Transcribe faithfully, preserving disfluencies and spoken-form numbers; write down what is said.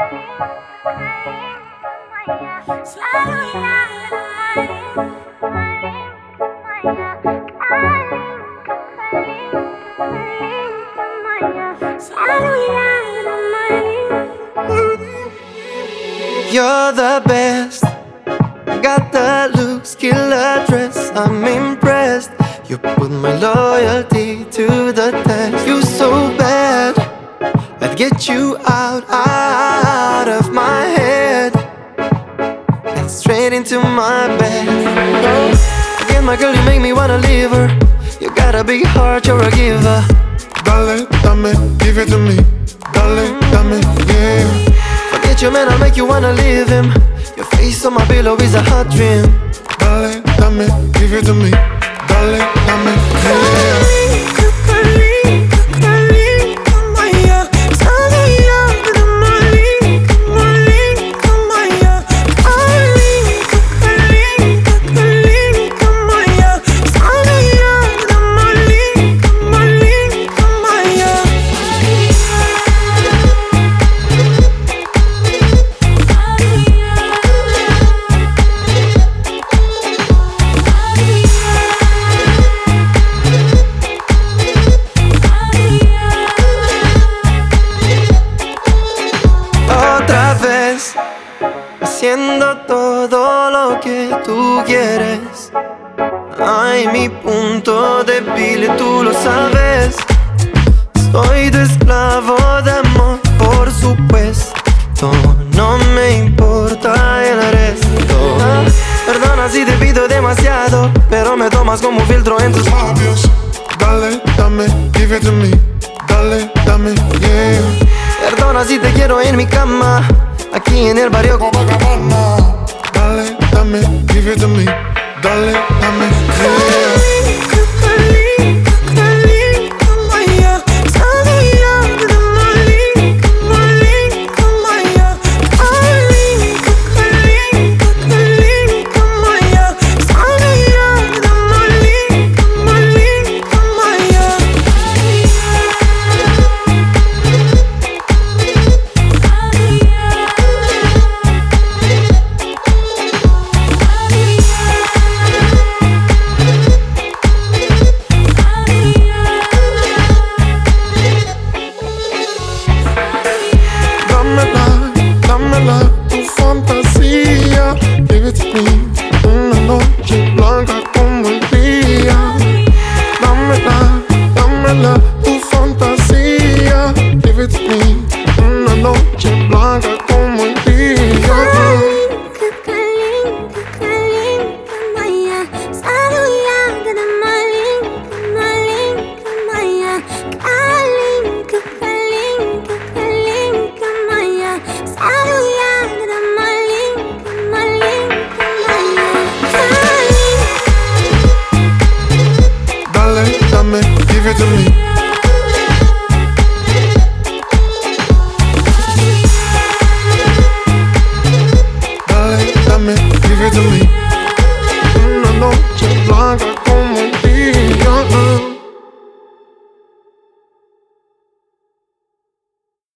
You're the best. Got the look, skill, address. I'm impressed. You put my loyalty to the test. You're so bad, I'd get you out, out of my head and straight into my bed. Oh, again, my girl, you make me wanna leave her. You got a big heart, you're a giver. Dale, dame, give it to me. Dale, dame, yeah. Forget your man, I'll make you wanna leave him. Your face on my pillow is a hot dream. Dale, dame, give it to me. Dale, dame, yeah. Haciendo todo lo que tú quieres. Ay, mi punto débil, tú lo sabes. Soy tu esclavo de amor, por supuesto. No me importa el resto. Ah, perdona si te pido demasiado, pero me tomas como un filtro en tus labios. Dale, dame, give it to me. Dale, dame, yeah. Perdona si te quiero en mi cama, aquí en el barrio Copacabana. Dale, dame, give it to me. Dale, dame, yeah. Dámela, tu fantasía. Give it to me. Una noche blanca como el día. Dámela, dámela, tu fantasía. Give it to me. Una noche blanca como el día. Dale, dame, give it to me.